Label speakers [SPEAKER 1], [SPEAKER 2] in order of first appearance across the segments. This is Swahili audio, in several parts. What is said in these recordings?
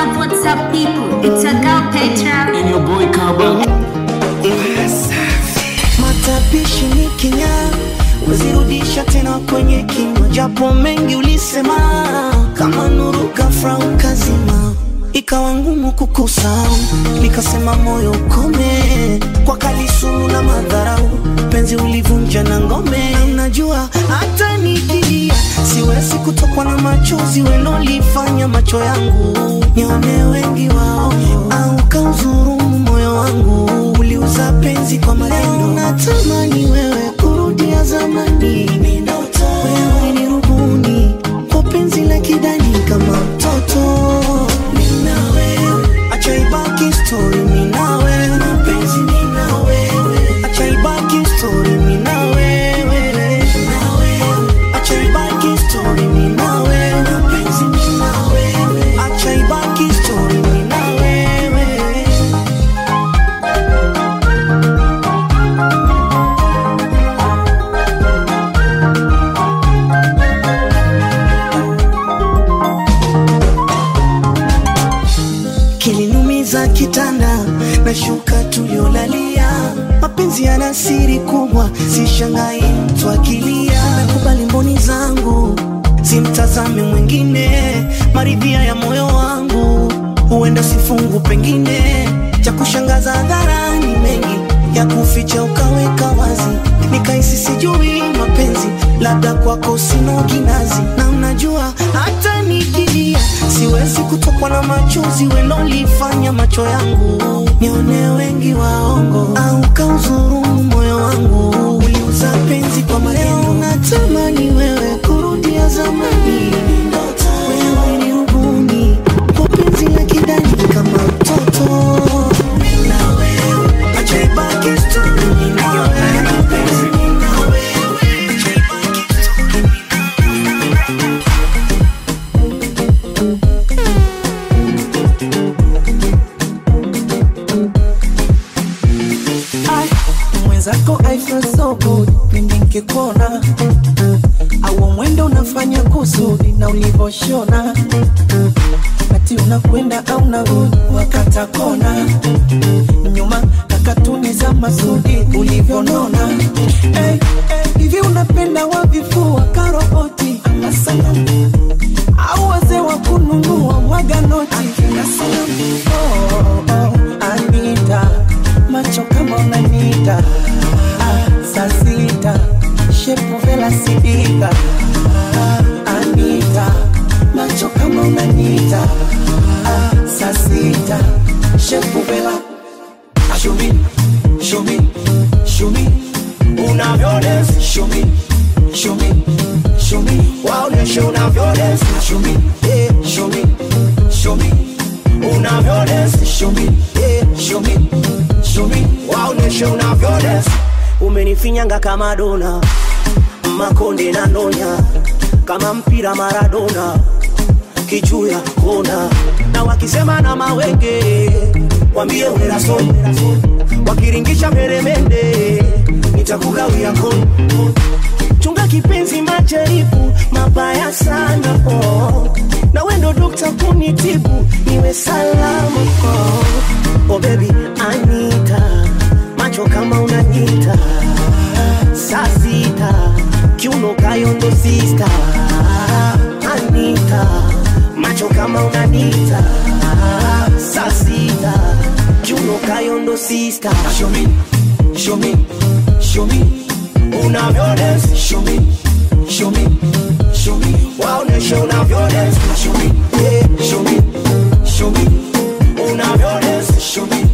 [SPEAKER 1] what's up people? It's a girl Petra
[SPEAKER 2] and your boy Kaba.
[SPEAKER 3] Matapishi ni kinya, uzirudisha tena kwenye kinywa. Japo mengi ulisema, kama nuru ghafla ukazima. Ikawa ngumu kukusahau, nikasema moyo ukome. Kwa kalisumu na madharau, penzi ulivunja na ngome. Unajua hata nikilia, siwezi kutokwa na machozi welolifanya macho yangu. Nione wengi wao, au kauzurumu moyo wangu. Uliuza penzi kwa maneno, natamani wewe kurudia zamani. Wewe ni rubuni, kwa penzi la kidani kama mtoto. Acha ibaki story mimi na wewe, mapenzi mimi na wewe. Acha ibaki story mimi na wewe, acha ibaki story mimi na wewe, mapenzi mimi na wewe. Acha ibaki story mimi na wewe. Kilinumiza kitanda na shuka tuliolalia. Mapenzi yana siri kubwa, sishangai mtu akilia. Nakubali mboni zangu, simtazame mwingine. Maridhia ya moyo wangu, huenda sifungu pengine. Cha kushangaza hadharani mengi, ya kuficha ukaweka wazi. Nikaisi sijui mapenzi, labda kwako sina kinazi. Na unajua hata nikilia, siwezi kutokwa na machozi welolifanya macho yangu. Nione wengi waongo, au kauzurumu moyo wangu. Uliuza penzi kwa maneno, natamani wewe kurudia zamani. Wewe ni rubuni, kwa penzi la kidani kama mtoto. Acha ibaki story mimi na wewe, mapenzi mimi na wewe. Acha ibaki story mimi na wewe. Mwenzako I feel so good pindi nikikona, au mwendo unafanya kusudi na ulivoshona. Ati unakwenda au unarudi wakata kona, nyuma kakatuni za masudi ulivyonona. Hivi unapenda wavifua karoboti asana, au wazee wa kununua mwaga noti asana. Anita, macho kama unanita. Sasita, shepu vela sidika. Anita, macho kama unanita. Sasita, shepu vela. Show me, show me, show me. Unavyones, show me, show me, show me. Waoneshe unavyones, show me, show me, show me. Unavyones, show me, show me, show me. Waoneshe unavyones. Umenifinyanga kama dona, makonde na nonya, kama mpira Maradona, kichuya kona. Na wakisema na mawenge, wambie uneraso. Wakiringisha meremende, nitakugawia kona. Chunga kipenzi majaribu, mabaya sana oh. Na wendo dokta kunitibu, niwe salama oh. Oh baby Anita, macho kama unanita. Sasita, kiuno kayondo sister. Anita, macho kama unanita. Sasita, kiuno kayondo sister. Show me, show me, show me. Unavyones, show me, show me, show me. Waoneshe unavyones, show me, show me, show me. Unavyones, show me.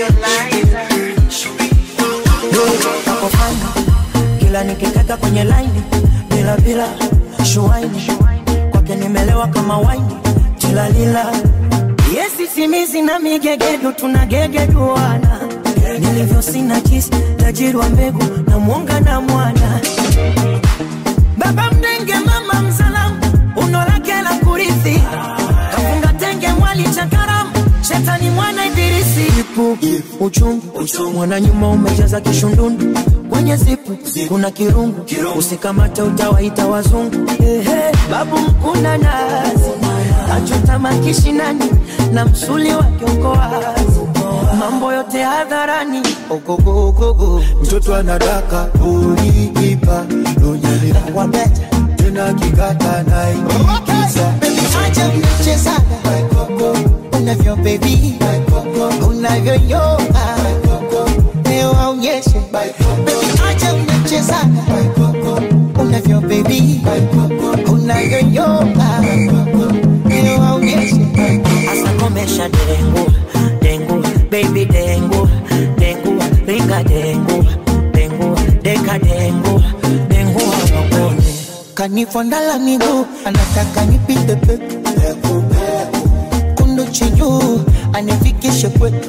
[SPEAKER 3] Hapo fine, kila nikikata kwenye line, bila bila shuaini. Kwake nimelewa kama wine, tilalila. Yesi simizi na migegedu, tunagegeduana. Nilivyo sina kisi, tajiri wa mbegu, na mwonga na mwana. Baba mdenge mama msalamu, unolake la kurithi. Kafunga tenge mwali chakaramu, shetani mwana ibilisi. Ipu, uchungu, mwana nyuma umejaza kishundundu. Kwenye zipu, kuna kirungu, usikamate utawaita wazungu. Babu mkuna nazi, achota makishi nani, na msuli wake uko wazi, mambo yote hadharani. Ogogogogo,
[SPEAKER 2] mtoto anadaka uliipa dunyani
[SPEAKER 3] wabeta
[SPEAKER 2] tena kikata na ikiza.
[SPEAKER 3] Baby acha mchezaga unavyo baby, unavyo yoga leo aonyeshe. Baby acha mchezaga unavyo baby, unavyo yoga leo aonyeshe. Asa komesha dengu, dengu, baby dengu, dengu, ringa dengu, dengu, deka dengu, dengu hawakone. Kanifondala miguu, anataka nipite peku, kundu chiju, anifikishe kwetu.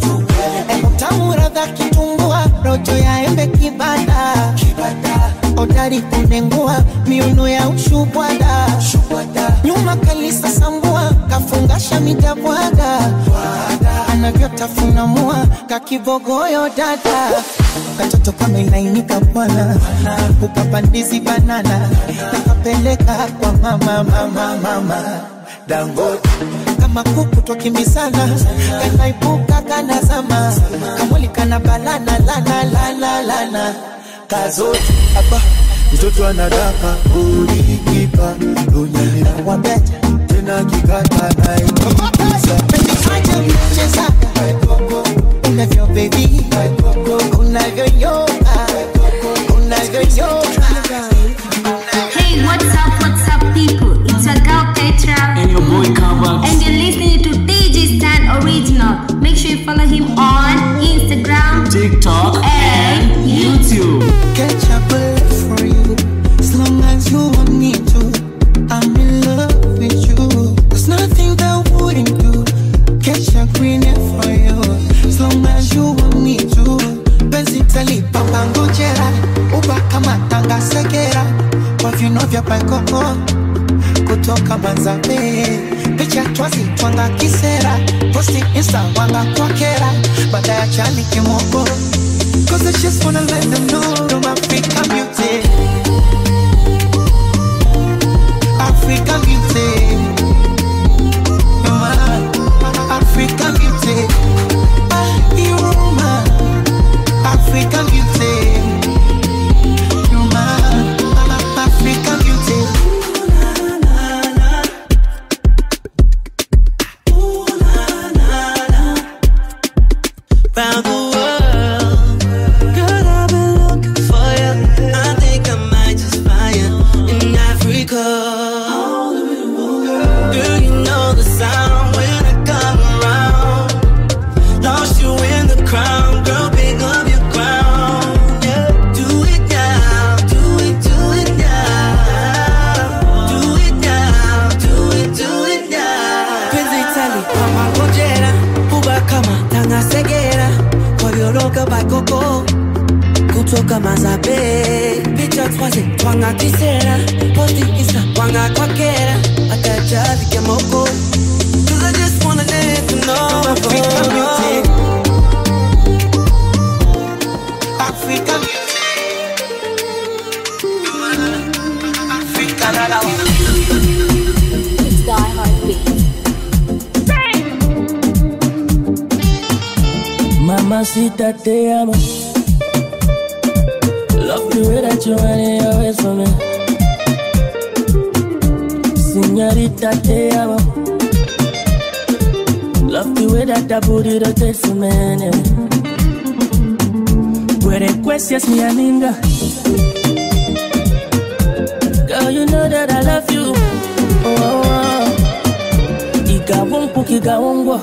[SPEAKER 3] Tamu radha kitumbua, rojo ya embe kibada, odari kunengua, miuno ya ushubwada, nyuma kalisa sambua, kafungasha midabwaga, anavyotafuna mua, kakibogoyo dada. Katoto kama inainika bwana, ukapandizi banana, nakapeleka kwa mama Dangote. Kama kuku twakimbizana, kanaibuka kanazama, kamwili kana balana lana kazote.
[SPEAKER 2] Aba mtoto anadaka ulikipa dunyani
[SPEAKER 3] wabeta
[SPEAKER 2] tena kikata na ikiza.
[SPEAKER 3] Baby acha mcheza unavyo baby, unavyo yoga, unavyo yoga.
[SPEAKER 1] Hey, what's up people? It's your girl Petra
[SPEAKER 4] and your boy Kaba,
[SPEAKER 1] and you're listening to DJ Stan Original. Make sure you follow him on Instagram,
[SPEAKER 4] TikTok, and YouTube.
[SPEAKER 3] Catch a bullet for you, as long as you want me to. I'm in love with you, there's nothing that wouldn't do. Catch a green for you, as long as you want me to. Benzitali papa ngojera, uba kama tanga segera, kwa vino vya paikoko, kutoka Manzabe. Picha twazi twanga kisera, posti insta wanga kwa kera, baada ya chali kimoko. Cause I just wanna let them know I'm African beauty, African beauty, you're my African beauty, you're my African beauty, you're my African beauty.
[SPEAKER 5] Round the world, girl, I've been looking for you. I think I might just find you in Africa. Girl, you know the sound when I come around. Lost you in the crowd, girl, pick up your crown. Yeah, do it now, do it now. Do it now, do it now. Penzi tali kama ngojera, uba kama tanga segera. Roka baikoko kutoka Manzabe, picha twazi twanga kisera, posti insta wanga kwa kera, ataja vike moko. Cause I just wanna let you know
[SPEAKER 3] African beauty, African beauty, African beauty.
[SPEAKER 6] It's Die Hard Beat.
[SPEAKER 7] Mamacita, te amo. Love the way that you run your ways for me. Señorita, te amo. Love the way that that booty rotates for me. Puede cuestias mi amiga. Girl, you know that I love you. Iga wonku, iga wongwa.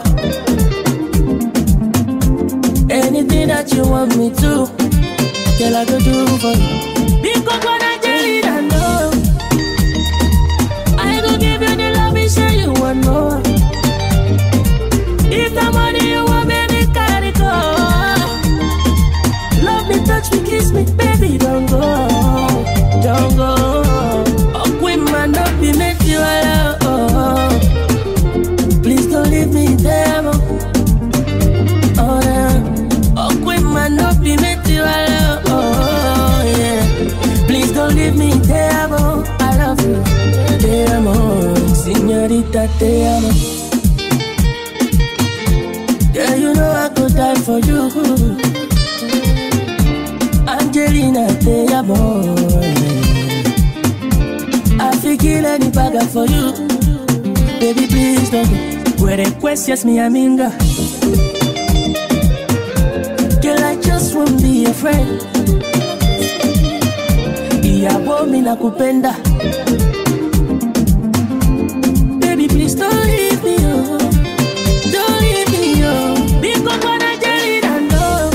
[SPEAKER 7] Anything that you want me to, girl, I go do for you. Because when I tell you that no, I go give you the love and show you want more. If the money you want, baby, carry go. Love me, touch me, kiss me, baby, don't go, don't go. Oh, queen man, don't be make you alone. Please don't leave me there, oh yeah. No be made you alone, oh yeah. Please don't leave me, te amo. I love you, te amo. Señorita, te amo. I could die for you. Angelina, te amo. I feel kill any bagger for you. Baby, please don't go. Where the questions me, Aminga. Girl, I just won't be a friend. Iyabo mi nakupenda. Baby, please don't leave me, oh. Don't leave me, oh. Because when I get it, I know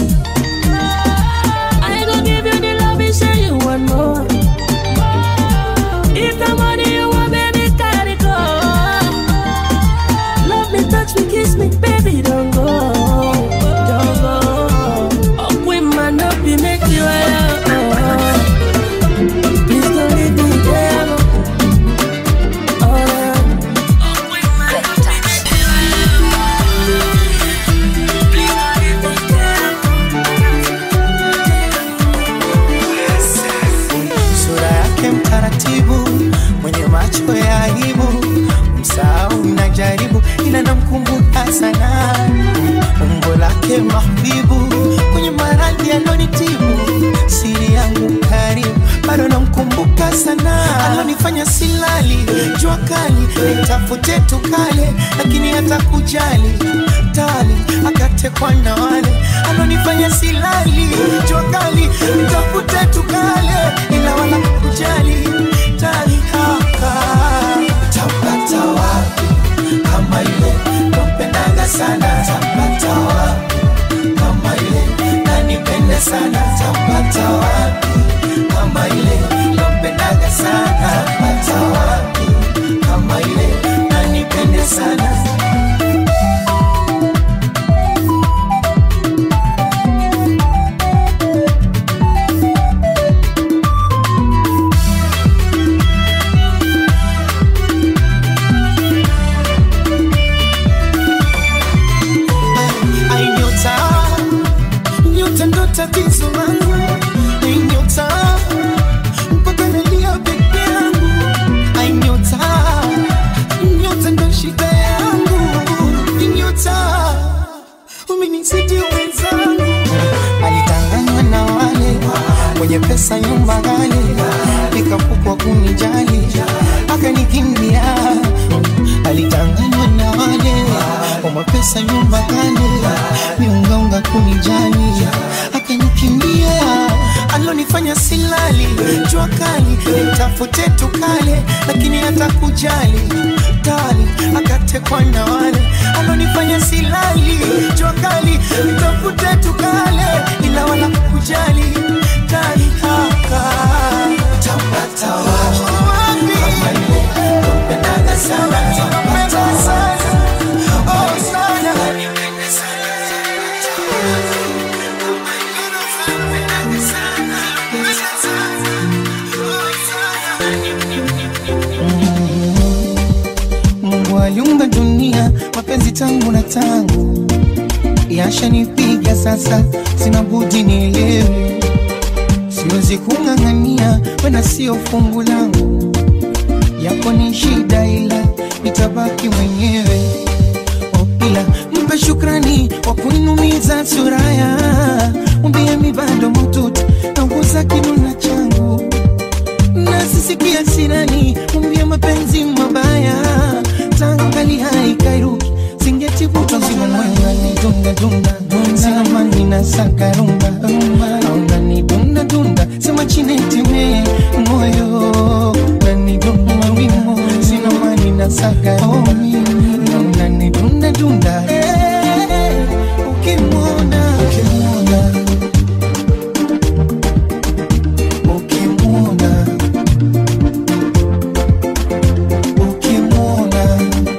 [SPEAKER 7] I gon' give you the love and say you want more. If the money you want, baby, carry go. Love me, touch me, kiss me, baby, don't go. Don't go. Oh, we man up, we make you alone. Please don't leave me there.
[SPEAKER 3] Mwenye macho ya aibu, msahau najaribu, ila namkumbuka sana. Umbo lake mahbibu, kwenye maradhi alonitibu, siri yangu karibu, bado namkumbuka sana. Alonifanya silali, jua kali, nitafute tukale, lakini hata kujali tali, akatekwa na wale. Alonifanya silali, jua kali, nitafute tukale, ila wala kujali tali haka. Tapata wapi kama ile nampendanga sana? Tapata wapi kama ile nanipende sana? Tapata wapi kama ile nampendanga sana? Tapata wapi kama ile nanipende sana? Tatizo langu ni nyota, mpaka nalia peke yangu. Ai nyota, nyota ndo shida yangu. Ni nyota, umenisidi wenzangu. Alitanganywa na wale wenye pesa, nyumba ghali, nikapukwa kunijali, akanikimbia. Alitanganywa na wale wenye pesa, nyumba ghali, miungaunga kunijali, akanikimbia. Alonifanya silali, jua kali, nitafute tukale, lakini hata kujali tali, akatekwa na wale. Alonifanya silali, jua kali, nitafute tukale, ila wala kujali tali haka. Tapata wapi kama ile nampendanga sana? Tapata sana, oh sana, nanipende sana. Mungu aliumba dunia, mapenzi tangu na tangu, yashanipiga sasa, sina budi nielewe. Siwezi kung'ang'ania, wena sio fungu langu. Yako ni shida ila nitabaki mwenyewe. Ila mpe shukrani wa kuniumiza suraya. Mwambie mi bado mtutu na nguza kinuna changu. Na sisikia sirani, mwambie mapenzi mabaya. Tangali haikairuki, singeti vuto zima mwenga ni dunda dunda. Sina mani na saka rumba. Auna ni dunda dunda, sema chineti me moyo. Nani dunda mawimo, sina mani na saka rumba. Auna ni dunda dunda. Ukimwona, ukimwona, ukimwona, ukimwona,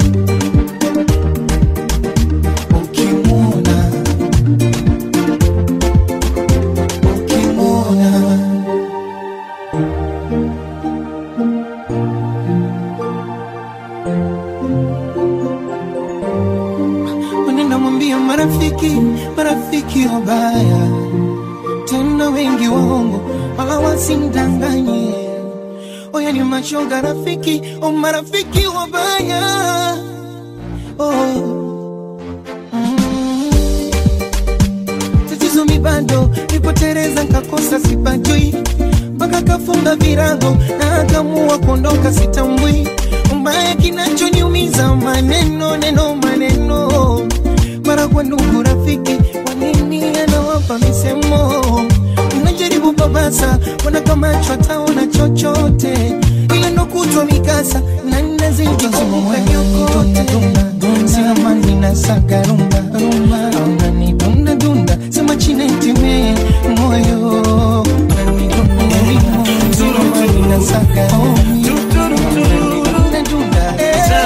[SPEAKER 3] ukimwona, ukimwona. Wanenda mwambia marafiki, marafiki wabaya, tena wengi waongo, wala wasimdanganye. Oya ni mashoga rafiki, o marafiki wabaya. Oh.
[SPEAKER 6] kidogo na akamua kuondoka sitambui. Mbaya kinachoniumiza maneno maneno. Mara kwa ndugu rafiki wanini anawapa misemo. Unajaribu babasa wana kama chataona chochote. Ila ndo kutwa mikasa na nazidi kumuka nyokote. Sina mani na saka rumba Aunani dunda dunda Sema chine time moyo Aunani dunda dunda Sina mani na saka dunda dunda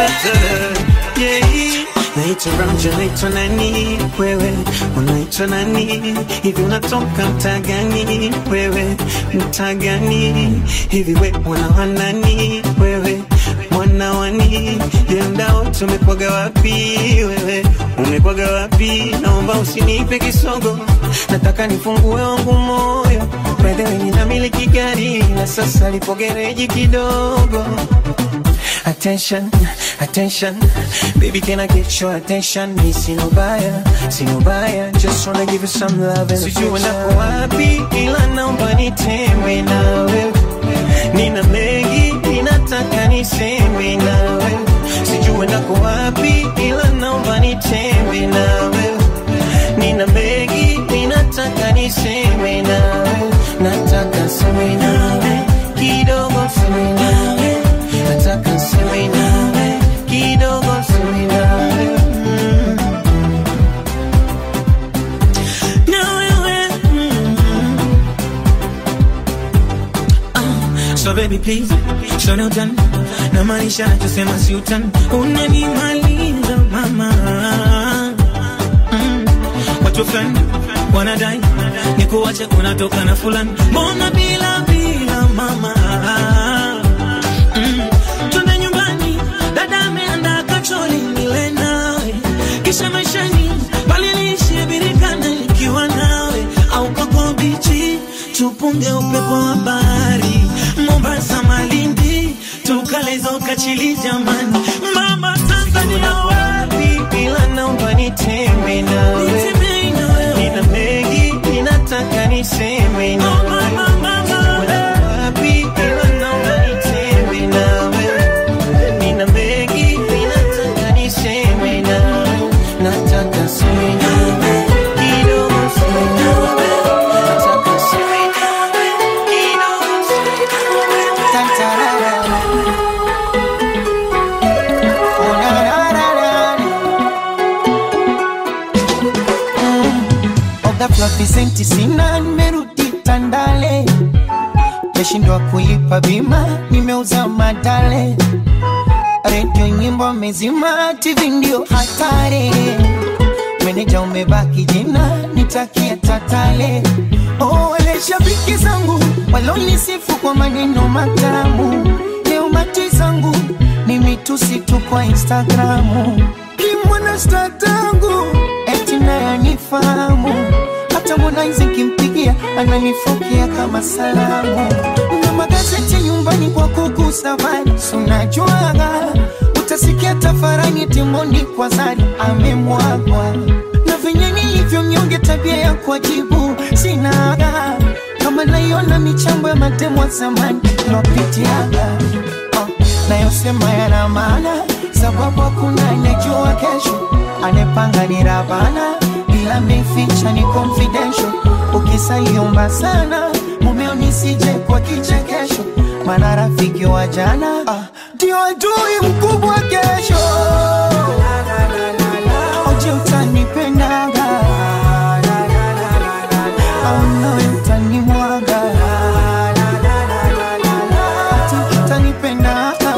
[SPEAKER 5] Naitwa Ramja, naitwa nani wewe, unaitwa nani, hivi unatoka mtaa gani wewe, mtaa gani, hivi we mwana wa nani wewe, mwana wani, yendao tumekwaga wapi wewe, umekwaga wapi, naomba usinipe kisogo, nataka nifungue wangu moyo, by the way ninamiliki gari, na sasa lipo gereji kidogo. Attention, attention, baby can I get your attention? Me see no buyer, just wanna give you some love and affection. Sijui nako wapi, ila naomba nitembe nawe. Nina mengi, ninataka niseme nawe. Sijui nako wapi, ila naomba nitembe nawe. Nina mengi, ninataka niseme nawe. Nataka seme nawe, kidogo seme nawe. Nataka seme nawe, kidogo seme nawe. So baby please, show no done. Na maanisha nachosema si utani. Unanimaliza mama. Watu fulani wanadai nikuache unatoka na fulani. Mbona bila mama. Twende nyumbani, dada ameandaa kachori nile nawe. Kisha maishani, bali niishie birikana nikiwa nawe. Au kwa bichi, tupunge upepo wa bahari. Mombasa Malindi, tukalezo kachili jamani. Mama Tanzania wapi, bila naomba nitembe nawe. Nina mengi, ninataka niseme nawe. Wapi, bila naomba nitembe nawe. Nina mengi, ninataka niseme nawe. Nataka seme nawe, kidogo seme nawe. Nataka seme nawe, kidogo seme nawe. Tantarara. Oh na na na na.
[SPEAKER 6] Oga fluffy senti sina nimerudi Tandale. Meshindwa kulipa bima, nimeuza madale. Radio nyimbo mezima, TV ndio hatari. Meneja umebaki jina, nitakia tatale. Oh wale shabiki zangu, walonisifu kwa maneno matamu. Leo mati zangu, ni mitusi tu kwa Instagramu. Kimwana statangu, eti naye nifahamu. Hata Harmonize kimpigia, ananifokia kama salamu. Na magazeti nyumbani kwa kuku safari. Unajuaga, utasikia tafarani Timondi kwa Zari amemwagwa. Na venye nilivyo mnyonge tabia ya kujibu sinaga. Kama naiona michambo ya matemo wa zamani lopitiaga. Na yosema yana maana, sababu hakuna anejua kesho. Anepanga ni Rabana, bila meficha ni confidential. Ukisaliomba sana, mumeo nisije kwa kichekesho. Mana rafiki wa jana, ndio adui mkubwa kesho. Oje utanipendaga, au nawe utanimwaga. Ati utanipendaga.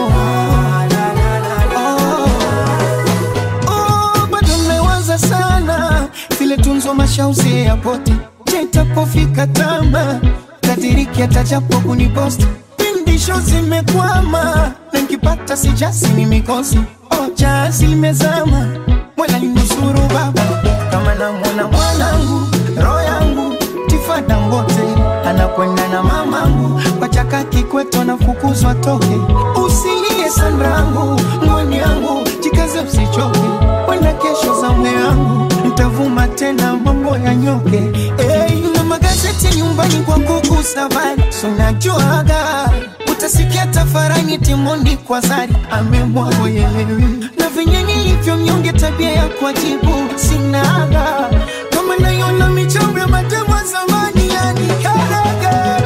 [SPEAKER 6] Bado mmewaza sana vile tunzo mashauzi ya poti. Jetapofika tama, kadiriki atajapo kuniposti. Pindisho zimekwama, na nikipata sijasi ni mikosi. Jazi imezama, mwela linusuru baba. Kama namwona mwanangu, roho yangu Tifada Ngote, anakwenda na mamangu. Wachaka Kikweto na fukuzwa toke. Usilie Sandrangu, mwani yangu jikaze usichoke. Wenda kesho za mwe yangu, nitavuma tena mambo ya nyoke. Na magazeti nyumbani kwa kuku safari. Unajuaga, nasikia tafarani timoni kwa zari amemwa moyelewi. Na venye nilivyo mnyonge tabia ya kuajibu sinaga. Kama naiona michombo ya matemo zamani yani karaga.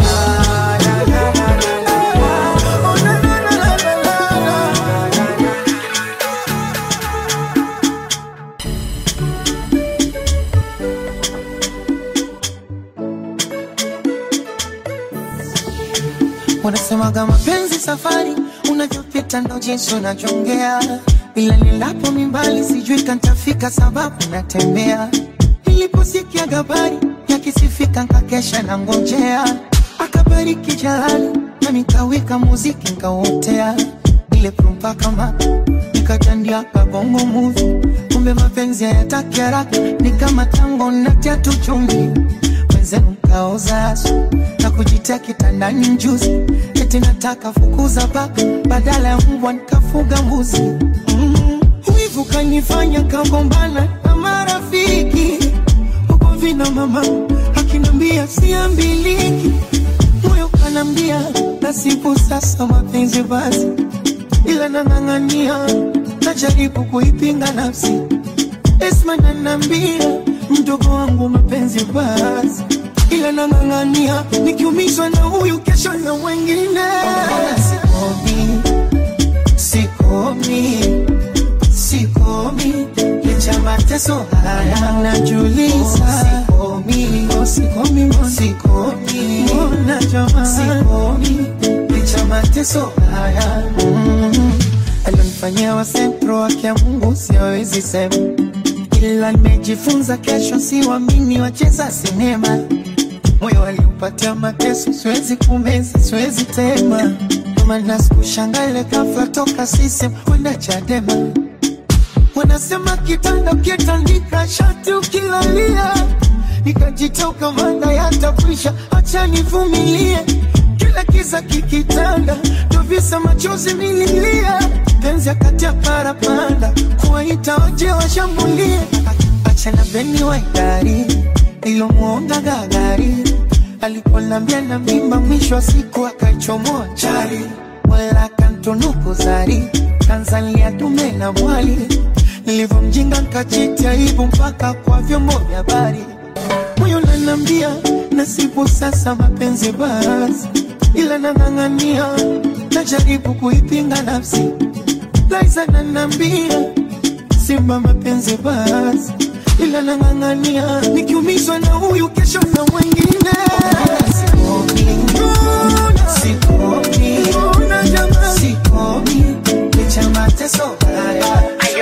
[SPEAKER 6] Wanasema kama penzi safari unavyopita ndo jinsi unajongea. Bila nilapo mimbali sijui kantafika sababu natembea. Niliposikia habari yakisifika nkakesha na ngojea. Akabariki jalali na nikaweka muziki nkauotea. Ile prumpa kama nikatandia kabongo movie. Kumbe mapenzi hayataki haraka ni kama tango na tatu chumvi. Wenzenu mkaoza asu na kujitia kitandani mjuzi. Eti nataka fukuza paka badala ya mbwa nikafuga mbuzi. Wivu kanifanya kagombana na marafiki. Huko vina mama akinambia siambiliki. Moyo kanambia nasibu sasa mapenzi basi. Ila nang'ang'ania najaribu kuipinga nafsi. Esma nanambia mdogo wangu mapenzi basi. Ila nang'ang'ania nikiumizwa na huyu kesho na wengine. Sikomi licha mateso haya najuliza. Sikomi licha mateso haya. Alionifanyia wa sentro wake Mungu siwezi sema. Ila nimejifunza kesho siwamini wacheza sinema. Moyo aliupatia mateso siwezi kumeza siwezi tema. Kama nasikushangale ghafla toka sisi kwenda Chadema. Wanasema kitanda ukitandika shati ukilalia. Nikajitoka manda yatafisha acha nivumilie. Kila kiza kikitanda ndo visa machozi mililia. Penzi akatia parapanda kuwaita waje washambulie. Acha na beni wa idari ilo muonga gagari. Aliponambia na mimba mwisho wa siku akaichomoa chari. Wala kantunuku zari Tanzania dume na mwali. Nilivyo mjinga nkajitia aibu mpaka kwa vyombo vya habari. Moyo nanambia nasibu sasa mapenzi basi. Ila nang'ang'ania najaribu kuipinga nafsi. Laiza nanambia simba mapenzi basi. Ila nang'ang'ania nikiumizwa na huyu kesho na wengine. Sikomi licha mateso haya.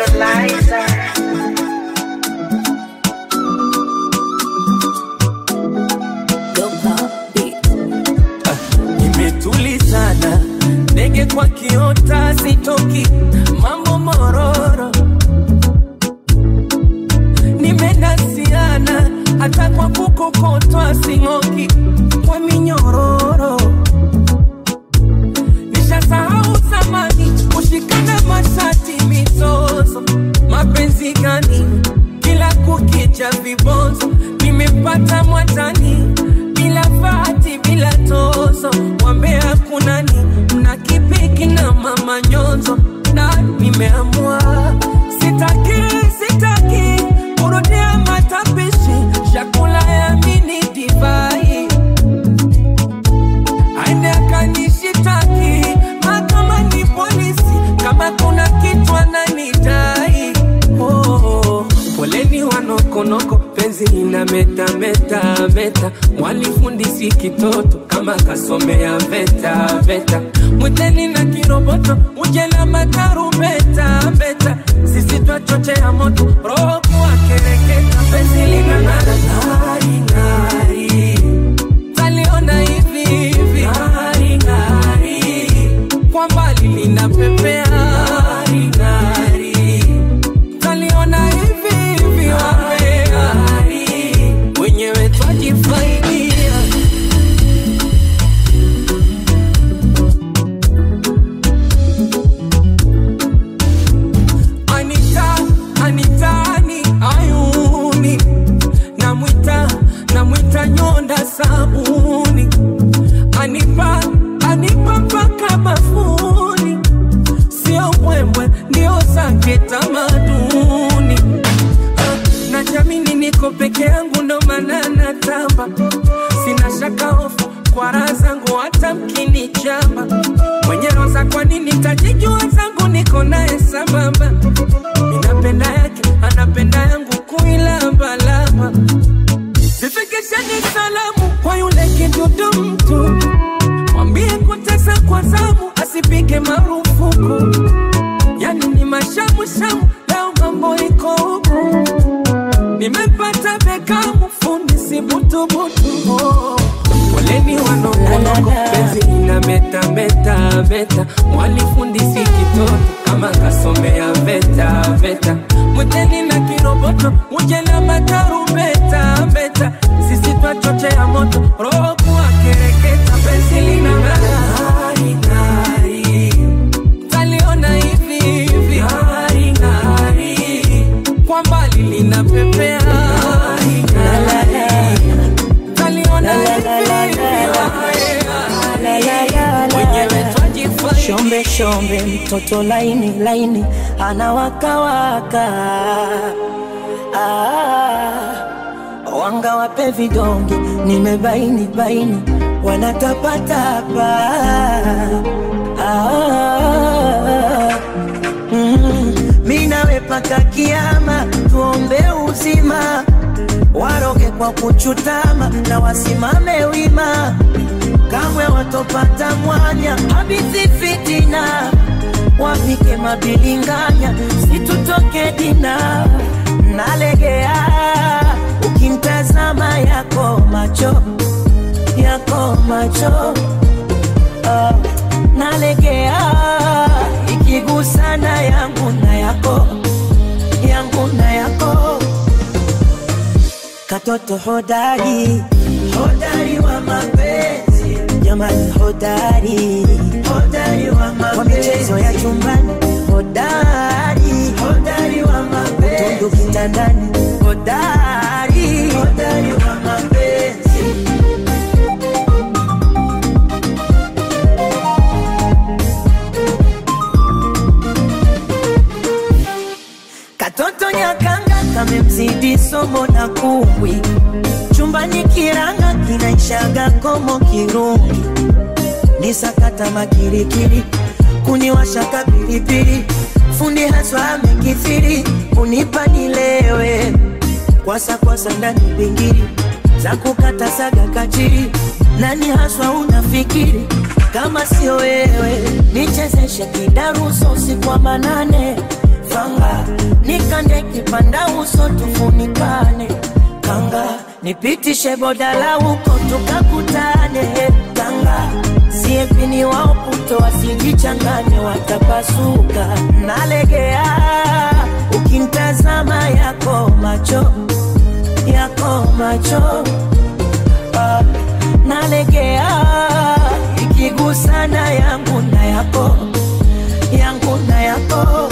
[SPEAKER 7] Nimetulizana ndege kwa kiota sitoki mambo mororo. Nimenasiana hata kwa kukokotwa sing'oki kwa minyororo. Nishasahau zamani kushikana mashati mizozo. Mapenzi gani kila kukicha vibonzo. Nimepata mwatani bila fati bila tozo. Wambea kunani mna kipiki na mama nyonzo. Na nimeamua sitaki kurudia matapishi. Chakula ya mini divai aende akanishitaki mahakama ni polisi. Kama kuna kitu ananidai. Poleni wanokonoko penzi ina meta. Mwalifundisi kitoto kama kasomea veta. Mwiteni na kiroboto uje na matarubeta. Sisi twachochea moto roho kwa kereketa. Penzi lina ngari taliona hivi ngari kwa mbali lina pepea ngari taliona hivi wapea wenyewe twajifaidia. Anitani ayuni namwita nyonda sabuni. Anipa ya mafuni, sio mbwembwe ndio zake tamaduni. Najamini niko peke yangu ndo maana natamba, sina shaka hofu kwa raha zangu hata mkinichamba. Mwenye roza kwa nini tajijua zangu niko naye sambamba. Minapenda yake anapenda yangu kuilamba lamba. Sifikisheni salamu kwa yule kidudu mtu, mwambie kutesa kwa zamu asipige marufuku. Yani ni mashamu shamu leo mambo iko huku. Nimepata bekamu fundi si butu butu. Poleni wanongonoko penzi ina meta meta meta. Mwalifundi si kitoto kama kasomea veta veta. Mwiteni na kiroboto uje na matarubeta beta. Sisi twachochea moto roho kuwa kereketa. Penzi lina ngari ngari, taliona hivi hivi ngari ngari, kwa mbali lina pepea ngari ngari, taliona hivi
[SPEAKER 3] Shombe shombe mtoto laini laini anawaka waka. Wanga wape vidonge nimebaini baini wanatapatapa. Mina wepaka kiama tuombe uzima, waroge kwa kuchutama na wasimame wima. Kamwe watopata mwanya habizi fitina, wapike mabilinganya situtoke dina. Nalegea ukimtazama yako macho nalegea ikigusana yangu na yako katoto hodari hodari wa mapenzi jamani, hodari hodari wa mapenzi, kwa michezo ya chumbani hodari hodari wa mapenzi, tundu kitandani hodari hodari wa mapenzi. Katoto nyakanga kamemzidi somo na kumbwi, chumbani kiranga kinaishaga komo kirungi. Nisakata makirikiri kuniwasha kapilipili, fundi haswa amekithiri kunipa nilewe. Kwasa kwasa ndani bingiri za kukata saga kachiri. Nani haswa unafikiri kama sio wewe? Nichezeshe kidaruso usiku wa manane, fanga nikande kipanda uso tufunikane. Kanga nipitishe bodala uko tukakutane. Kanga siepini wao puto wasijichangane watapasuka. Nalegea ukimtazama yako macho nalegea ikigusana yangu na yako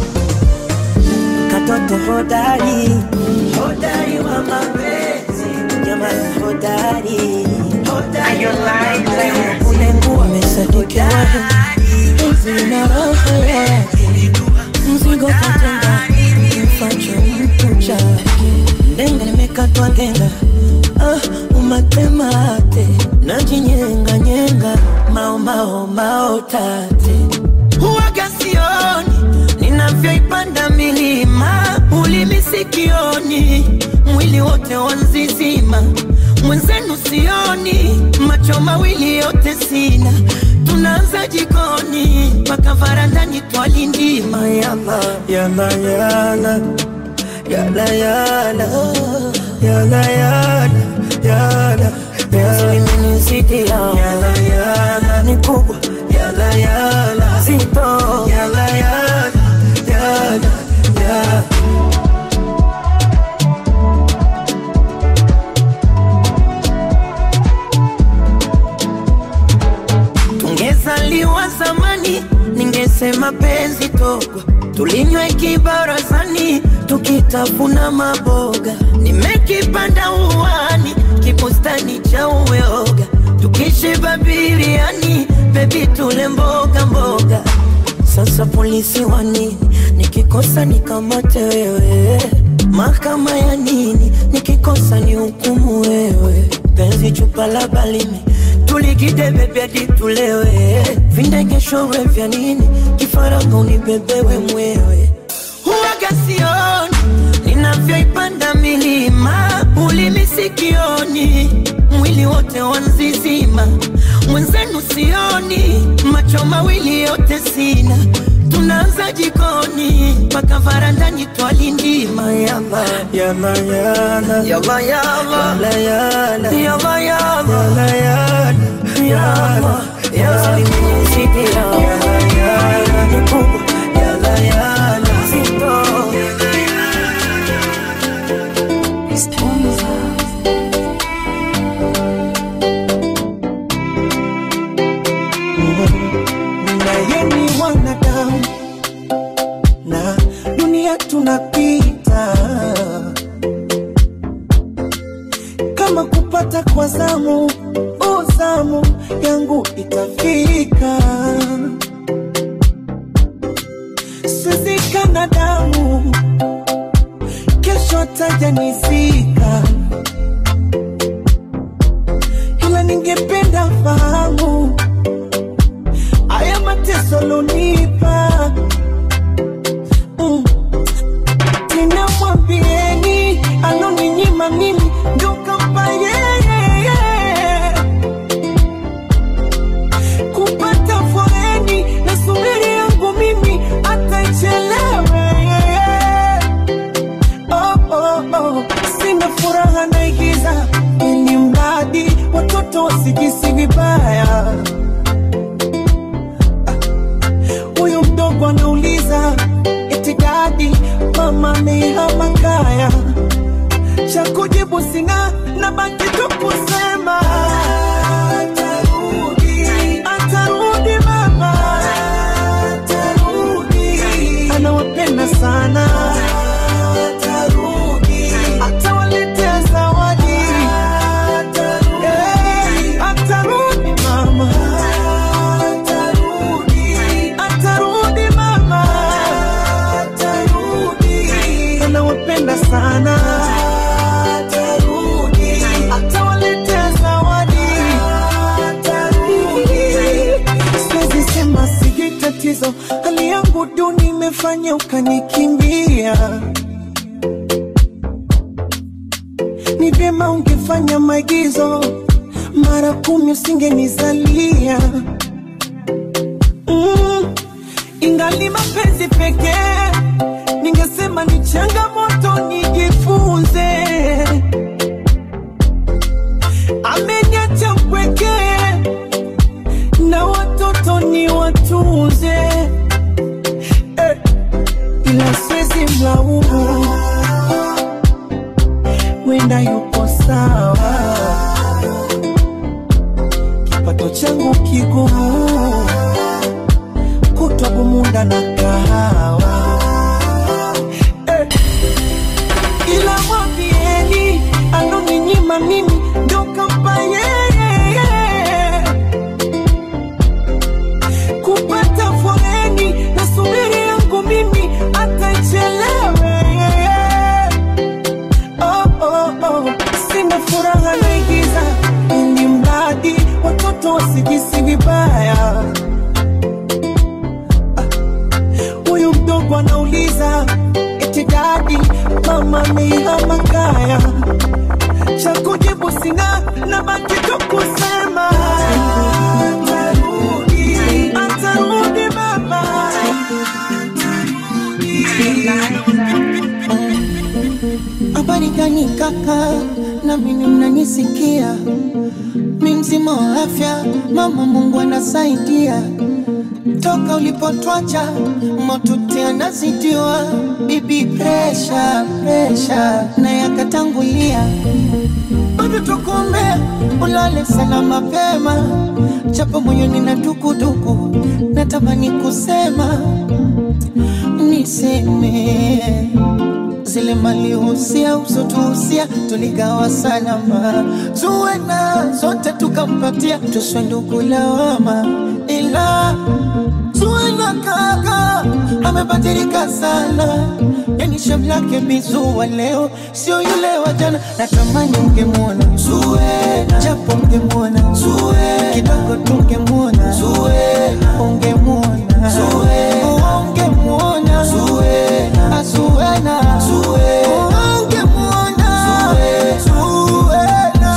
[SPEAKER 3] katoto hodari hodari wa mapenzi jamani, hodari hodari unengu wamesadika uzina roho yake mzigo katenga mfacho mtu chake. Ndenga nimekatwa ngenga umatemate najinyenga nyenga mao tate. Huwaga sioni ninavyoipanda milima, ulimi sikioni mwili wote wanzizima. Mwenzenu sioni macho mawili yote sina, tunaanza jikoni mpaka varandani twalindima. Yala yala yala yala yala yala yala yala yala ni kubwa yala yala zito yala yala yala yala. Tungezaliwa zamani ningesema penzi togwa, tulinywe kibarazani tukitafuna maboga. Nimekipanda uwani kibustani cha uyoga, tukishiba biriani baby tule mboga mboga. Sasa polisi wa nini? Nikikosa nikamate wewe. Mahakama ya nini? Nikikosa ni hukumu wewe. Penzi chupa la balimi tulikide bebe hadi tulewe. Vindege showe vya nini? Kifaranga unibebewe mwewe. Huwaga sioni ninavyoipanda milima, ulimi sikioni, mwili wote wanzizima. Mwenzenu sioni, macho mawili yote sina. Tunaanza jikoni, paka varandani twalindima. Yalla yalla yalla yalla yalla yalla yalla yalla yalla yalla nimesikia yalla yalla nikubwa yalla yalla sito
[SPEAKER 6] Nayeni wanadamu na dunia tunapita, kama kupata kwa zamu, zamu yangu itafika. Sizika na damu, kesho tajanizika. Ila ningependa fahamu haya mateso lonipa. Tena mwambieni aloninyima mimi ndo kampa yeye. Kupata foreni na subiri yangu mimi atachelewe. Sina furaha naigiza ili mradi watoto wasijisi vibaya. Huyu mdogo anauliza eti dadi mama amehama kaya. Cha kujibu sina, nabaki tu kusema atarudi mama, atarudi, anawapenda sana. Atarudi, atawaletea zawadi. Atarudi mama, atarudi mama, atarudi, anawapenda sana. Atarudi, atawaletea zawadi. Atarudi, siwezi sema sijui tatizo, hali yangu duni imefanya ukanikimbia. Ni vyema ungefanya maigizo, mara 10 usingenizalia. Ingali mapenzi pekee, ningesema ni changamoto nijifunze. Ameniacha mpweke na watoto ni watunze. Ila siwezi mlaumu, wenda yupo sawa. Kipato changu kigumu, kutwa bumunda na kahawa. Ila mwambieni aloninyima mimi ndo kampa yeye. Kupata foreni na subiri yangu mimi atachelewe. Sina furaha naigiza ili mradi watoto wasijisi vibaya. Huyu mdogo anauliza eti dadi mama amehama kaya. Cha kujibu sina, nabaki tu kusema atarudi, atarudi mama, habari gani kaka, na mimi mnanisikia? Mimi mzima wa afya mama, Mungu anasaidia. Toka ulipotwacha motuti anazidiwa. Bibi pressure na yakatangulia. Bado tukuombea ulale sana mapema, japo moyoni na dukuduku natamani kusema niseme zile mali husia usotuhusia tuligawa salama, zuena zote tukampatia, tuswe ndugu lawama, ila zuena kaka amebadilika sana, yani shamlake bizuwa leo sio yule wa jana. Natamani ungemwona Zuena, japo ungemwona Zuena, kidogo tungemwona Zuena, ungemwona Zuena, ungemwona Zuena, Zuena, Zuena, ungemwona Zuena,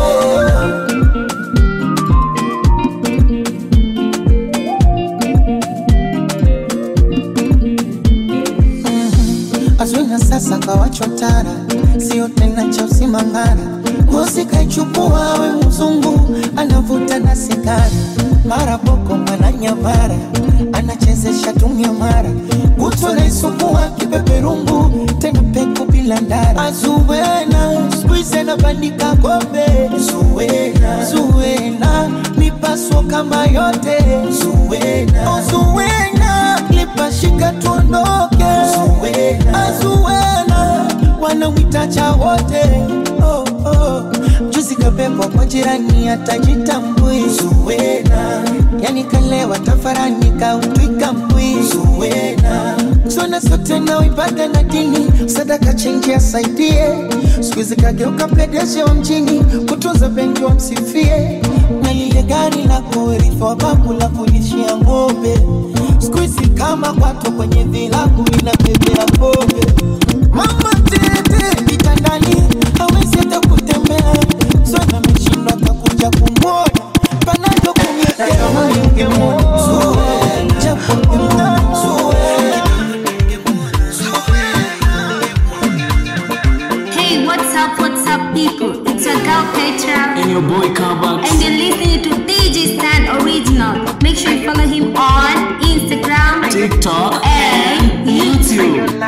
[SPEAKER 6] Zuena sasa kawachotara, sio tena cha usimangara, ngozi kaichukua we mzungu, anavuta na sigara, mara boko mara nyamara, anachezesha tumia mara, buto na isukua kipeperungu, tena peku bila ndara. Zuena, squeeze na bandika kombe, Zuena, Zuena, mipaso kama yote, Zuena, oh Zuena, lipashika tuondoke, Zuena, Zuena, wanawitacha wote, oh oh. Juzi kabebwa kwa jirani atajitambui, Zuena, yani kalewa tafarani kautwika mbui, Zuena, Zuena sote na ibada na dini, sadaka chenji asaidie, sikuizi kageuka pedeshe wa mjini, kutunza bengi wa msifie, na lile gari la kurithi wa babu la kulishia ng'ombe, sikuizi kama kwato kwenye vilabu inapepea pombe. Mama tete vitandani hawezi hata kutembea, Zuena ameshindwa atakuja kumwona, panado kumikea, natamani ungemwona Zuena, japo ungemwona Zuena.
[SPEAKER 1] Hey, what's up people? It's your girl Petra
[SPEAKER 4] And your boy Kabax.
[SPEAKER 1] and you're listening to DJ Stan Original. Make sure you follow him on Instagram,
[SPEAKER 4] TikTok
[SPEAKER 1] and
[SPEAKER 4] YouTube.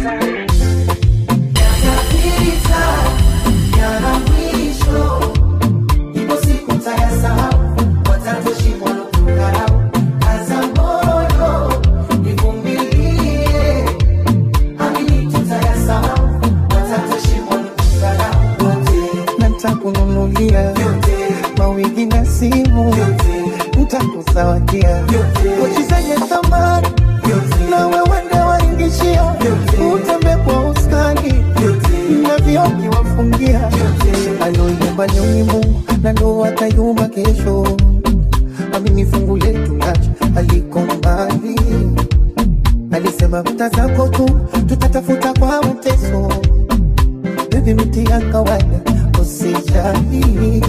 [SPEAKER 6] Nitakununulia mawigi na simu, nitakuzawadia pochi zenye thamani, na wewe ndio waingishia, utembe kwa uskani na vioki wafungia. Aloyumba ni Mungu na ndo atayumba kesho, amini fungu letu lacha aliko mbali, alisema vita zako tu tutatafuta kwa mateso, baby miti ya kawaida usijali,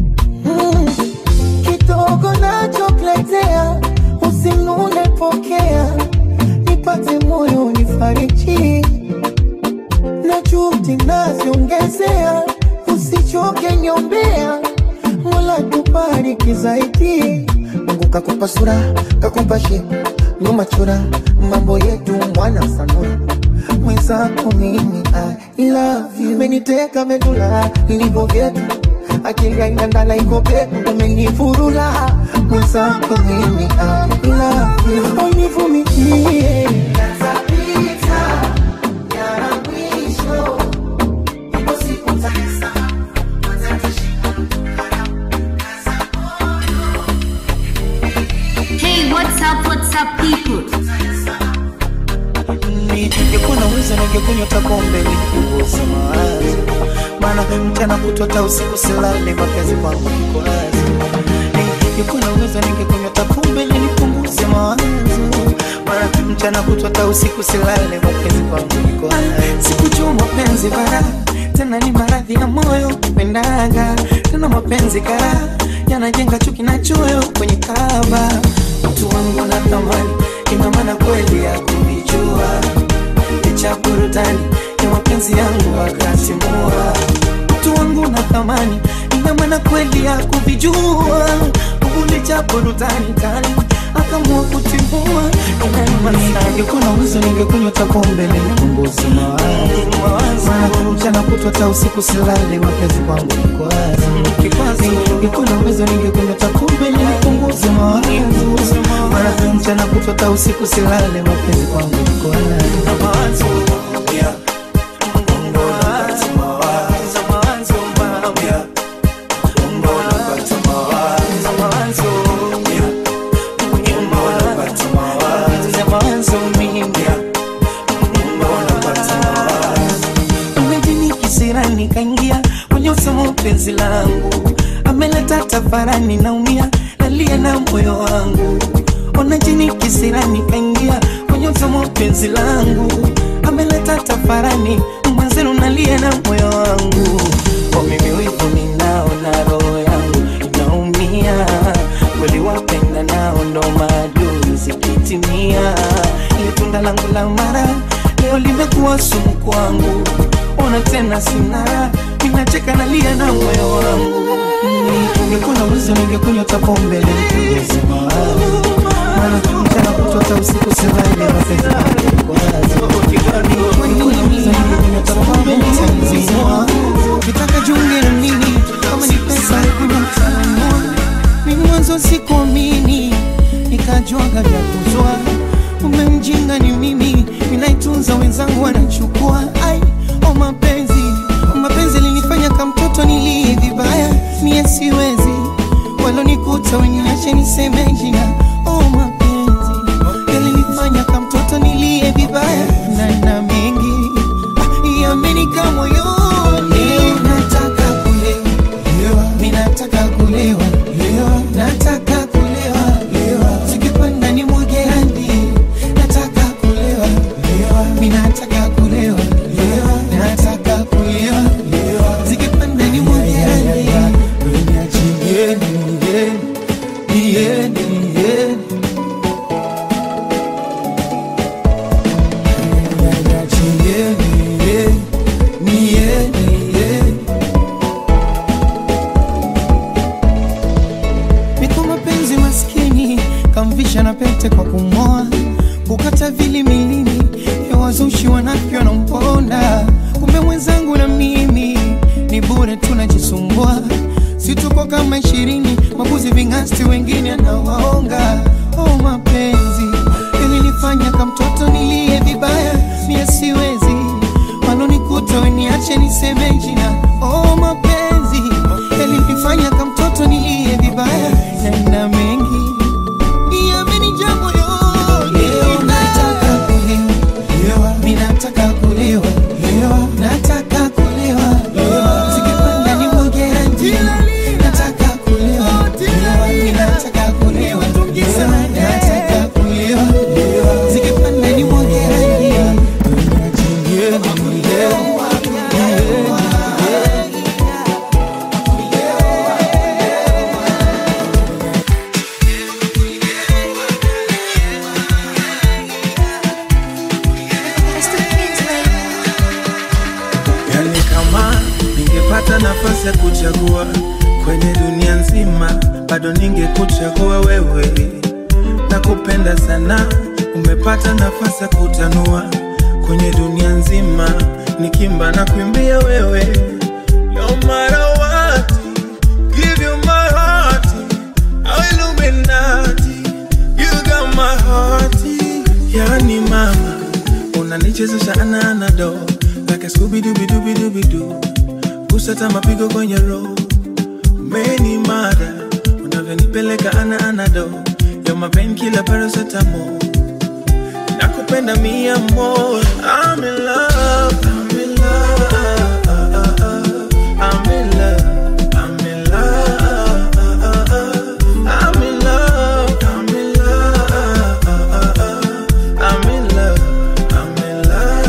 [SPEAKER 6] kidogo nachokuletea usinune, pokea nipate moyo nifariji, na juhudi naziongezea, usichoke nyombea, Mola tubariki zaidi. Mungu kakupa sura, kakupa shepu, nyuma chura, mambo yetu mwana sanura, mwenzako mimi I love you, meniteka medula nilivyo vyetu, akili haina ndala iko peku, umenifurula, mwenzako mimi I love you, univumilie
[SPEAKER 1] hey, what's up people?
[SPEAKER 6] Ningekuwa naweza ningekunywa pombe nipunguze mawazo, maana mchana kutwa hata usiku silale, mapenzi kwangu kiko wazi. Ningekuwa naweza ningekunywa pombe nipunguze mawazo, maana mchana kutwa hata usiku silale, mapenzi kwangu kiko wazi. Sikujua mapenzi bara, tena ni maradhi ya moyo, pendaga tena mapenzi kara, yanajenga chuki na choyo kwenye kaba. Mtu wangu na thamani, ina maana kweli ya kunijua, licha burudani ya mapenzi yangu akatimua. Mtu wangu na thamani, ina maana kweli ya kuvijua, licha burudani kali akamua kutimua. Ningekuwa na uwezo ningekunywa pombe nipunguze mawazo, mchana kutwa hata usiku silale, mapenzi kwangu kiko wazi. Ningekuwa na uwezo ningekunywa pombe nipunguze mawazo, maana mchana kutwa hata usiku silale, mapenzi kwangu kiko wazi. penzi langu. Ameleta tafarani naumia, nalia na moyo wangu. Ona jini kisirani kaingia kwenye mtomo penzi langu. Ameleta tafarani, mwanzenu nalia na moyo wangu. Kwa mimi wivu ninao na roho yangu inaumia. Kweli wapenda nao ndo maadui zikitimia. Ile tunda langu la mara leo limekuwa sumu kwangu. Ona tena sina, ninacheka nalia na moyo wangu. Ningekuwa uwezo ningekunywa pombe leo uzima wangu. Maana mchana kutwa usiku silali mapenzi yangu kwazo. Ningekuwa uwezo ningekunywa pombe leo uzima wangu. Kitaka junge na mimi kama ni pesa kunywa mtamu. Mimi mwanzo sikuamini, nikajua vya kuzwa. Umemjinga ni mimi, ninaitunza wenzangu wanachukua. Ai, oh mapenzi linifanya kama mtoto nilie vibaya. Mie siwezi, walonikuta weniache niseme jina. Oh mapenzi yalinifanya kama mtoto nilie vibaya. Na mengi yamenika moyoni. Nataka kulewa, mimi nataka kulewa, nataka kulewa, sikipanda ni mwage hadi. Nataka kulewa, mimi nataka kulewa, nataka kulewa, sikipanda ni mwage hadi. Dunia chingeni, Miko mapenzi maskini kamvisha na pete kwa kumoa. Kukata vili milini ya wazushi wanafyo na mponda. Kumbe mwenzangu na mimi ni bure tunajisumbua. Situko kama 20 mabuzi vingasti wengine anawaonga. Oh mapenzi yalinifanya kama mtoto nilie vibaya. Mie siwezi, walonikuta weniache niseme jina. Oh mapenzi yalinifanya kama mtoto nilie vibaya. Na mengi yamenijaa moyoni. Nataka kulewa, mimi nataka kulewa, nataka kulewa, sikipanda ni mwage hadi. Nataka kulewa, mimi nataka kulewa, nataka kulewa, sikipanda ni mwage hadi.
[SPEAKER 2] Yani kama ningepata nafasi ya kuchagua kwenye dunia nzima, bado ningekuchagua wewe. Nakupenda sana, umepata nafasi ya kutanua kwenye dunia nzima. Nikimba na kuimbia wewe. No matter what, give you my heart. Oh Illuminati, you got my heart. Yani mama, unanichezesha ananado like a Scooby-Dooby-Dooby-Dooby-Doo. Kusata mapigo kwenye roho, umeni mada, unavyonipeleka anado. You're my painkiller, paracetamol. Nakupenda mi amor. I'm in love, I'm in love, I'm in love, I'm in love, I'm in love, I'm in love, I'm in love, I'm in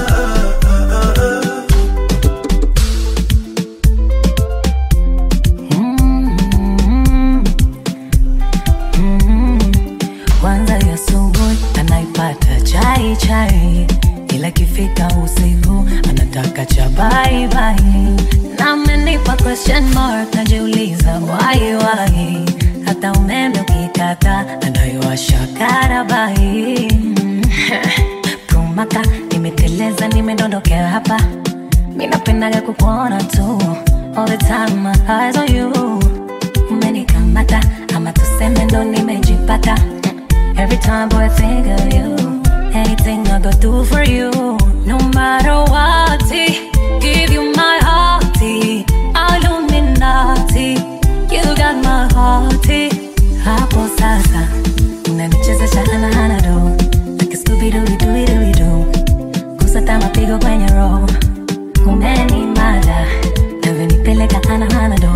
[SPEAKER 8] Kwanza ya asubuhi anaipata chai, ila kifika usiku anataka cha bye bye. Na amenipa question mark, najiuliza why. Hata umeme ukikata anayowasha karabai. Kumaka nimeteleza, nimedondokea hapa. Mimi napendaga kukuona tu, all the time my eyes on you. Umenikamata ama tuseme ndo nimejipata. Every time boy I think of you, anything I go do for you. No matter what, give you my heart. Illuminati, you got my heart. Hapo sasa unanichezesha anado like a Scooby-Dooby-Dooby-Doo. Kusata mapigo kwenye roho, umenimada, navyonipeleka anado.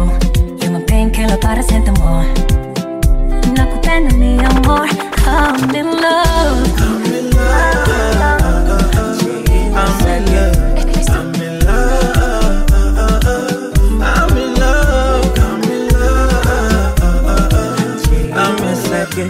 [SPEAKER 8] gotta say the more. Nakupenda mi amor, I'm in love.
[SPEAKER 2] I'm in love. I'm in love. I'm in love. I'm in love. I'm in love. I'm in second.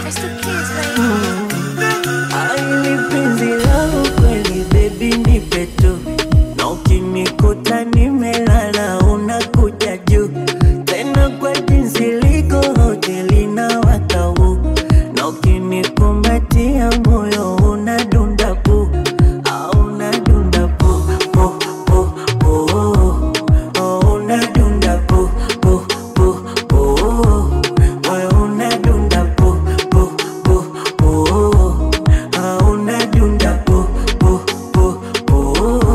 [SPEAKER 7] Aili penzi langu kweli baby nipe tu. Na ukinikuta nimelala unakuja juu. Tena kwa jinsi liko hoteli na watau. Na ukinikumbatia moyo unadunda pu. Unadunda pu, pu, pu, pu. Unadunda pu, pu, pu, pu. Moyo unadunda pu, pu, pu, pu. Unadunda pu, pu, pu, pu.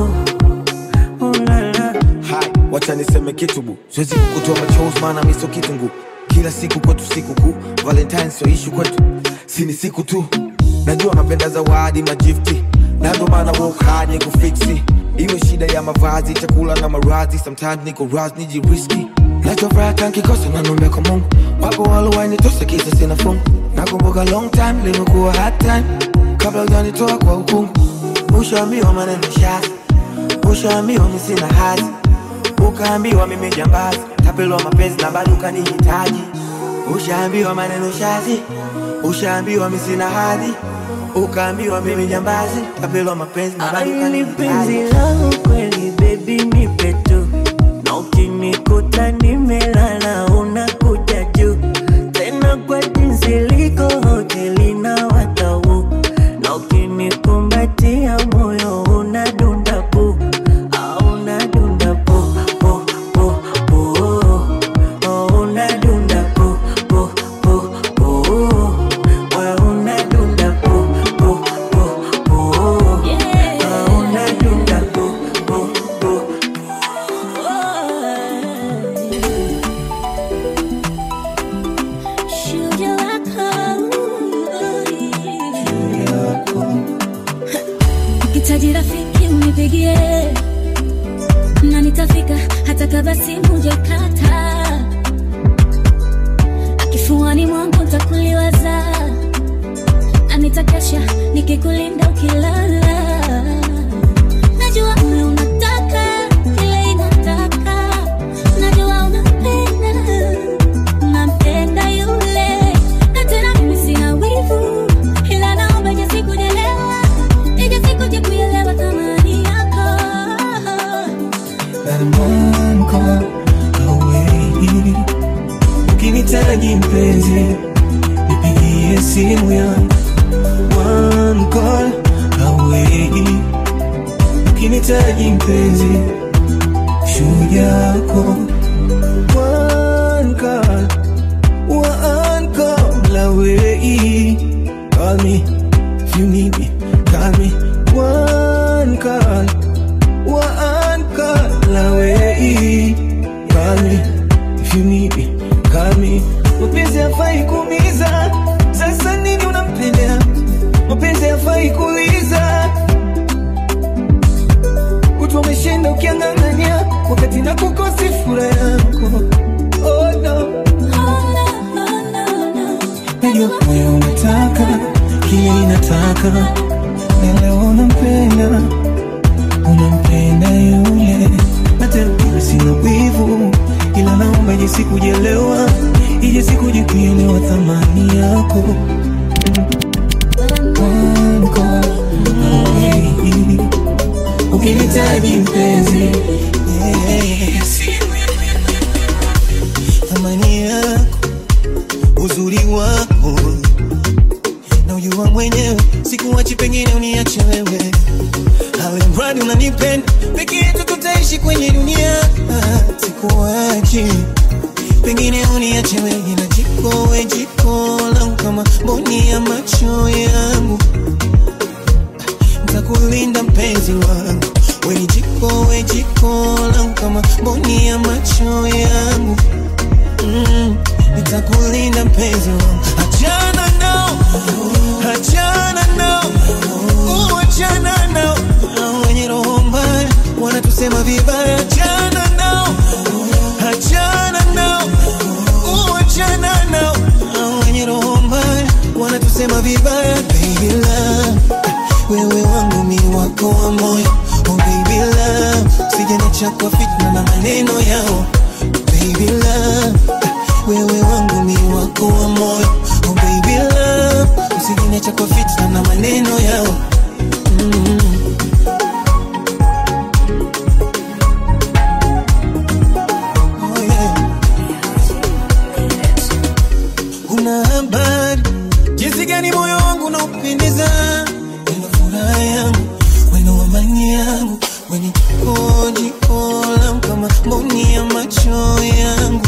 [SPEAKER 7] Ulala.
[SPEAKER 9] Hai, wacha niseme kitu bu. Siwezi kukutoa machozi maana mimi sio kitungu. Kila siku kwetu siku kuu. Valentine sio issue kwetu. Si ni siku tu. Najua napenda zawadi magifti. Na ndo maana work hard ni kufixi. Iwe shida ya mavazi, chakula na maradhi. Sometimes niko raz nijiriski. Nachofuraha nkikosa na naomba kwa Mungu. Wapo walowainitosa kisa sina fungu. Nakumbuka long time limekuwa hard time. Kabla hujanitoa kwa ukungu. Ushaambiwa maneno shazi. Ushaambiwa mimi sina hazi. Ukaambiwa mimi jambazi. Tapelwa mapenzi na bado ukanihitaji. Ushaambiwa maneno shazi. Ushaambiwa mimi sina hadhi. Ukaambiwa mimi jambazi. Tapelwa mapenzi na bado ukanihitaji.
[SPEAKER 7] Penzi langu kweli baby nipe tu. Na ukinikuta nimelala unakuja juu. Tena kwa jinsi liko hoteli na watau. Na ukinikumbatia moyo unadunda pu. Unadunda pu, pu, pu, pu. Unadunda pu, pu, pu, pu. Unadunda pu, pu, pu, pu. Unadunda pu, pu, pu.
[SPEAKER 8] Sugar wako. Ukitaji rafiki unipigie. Na nitafika hata kabla simu hujakata. Akifuani mwangu nitakuliwaza. Na nitakesha nikikulinda ukilala. Najua moyo unataka kile inataka. Najua unapenda, unampenda yule. Na tena mimi sina wivu. Ila naomba ije sikujelewa. Ije sikuje kuelewa thamani yako.
[SPEAKER 3] That one call away. Ukinihitaji mpenzi, nipigie simu yangu. One call away. Ukinihitaji mpenzi, shujaa yako. One call away. Call me if you need me. Call me. One call away. Call me if you need me. Call me. Mapenzi hafai kuumiza. Sasa nini unampendea? Mapenzi hafai kuuliza. Kutu umeshinda ukiangangania wakati nakukosi furaha yako. Oh no. Najua moyo unataka kile inataka. Na leo unampenda. Unampenda yule. Na tena sina wivu. Ila naomba ije sikujelewa. Ije sikuje kuelewa thamani yako. One call away. Ukinihitaji mpenzi, thamani yako, uzuri wako. Na ujua mwenyewe sikuachi, pengine uniache wewe. Hawe mradi unanipenda, peke yetu tutaishi kwenye dunia. Sikuachi, pengine uniache wewe. Na jiko langu kama mboni ya macho yangu. Nitakulinda mpenzi wangu. Wewe jiko langu kama mboni ya macho yangu. Nitakulinda mpenzi wangu. Achana nao. Achana nao. Wenye roho mbaya wanatusema vibaya. Achana nao.
[SPEAKER 5] wako wa moyo. Oh baby love, usijeniacha kwa fitna na maneno yao. Baby love, wewe wangu mi wako wa moyo. Oh baby love, usijeniacha kwa fitna na maneno yao. Oh yeah. Una habari jinsi gani moyo wangu na upendeza, wena furaha yangu, wena amani yangu, wena jiko langu kama mboni ya macho yangu.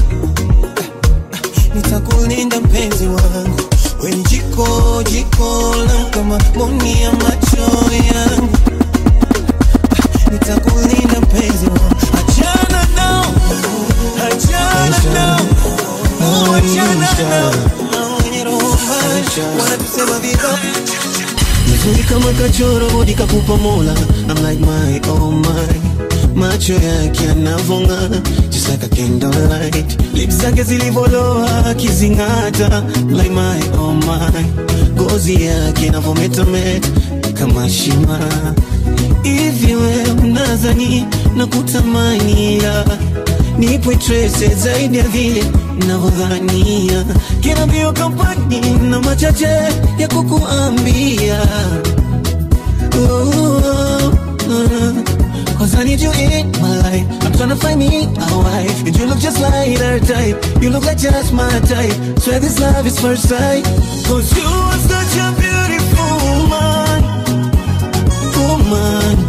[SPEAKER 5] Nitakulinda mpenzi wangu, wena jiko langu kama mboni ya macho yangu. Nitakulinda mpenzi wangu. Achana nao, achana nao, achana nao. Wanatusema vibaya. Nzuri kama kachoro bodi kakupa Mola. I'm like my oh my. Macho yake yanavonga just like a candlelight. Lips zake zilivoloa kizingata like my oh my. Gozi yake inavometameta kama shima. Hivi wewe unadhani nakutamani ya nipo trace zaidi ya vile ninavyodhania. Kila mbio kampani na machache ya kukuambia. Cause I need you in my life. I'm trying to find me a wife. And you look just like her type. You look like just my type. Swear this love is first sight. Cause you are such a beautiful woman. Woman,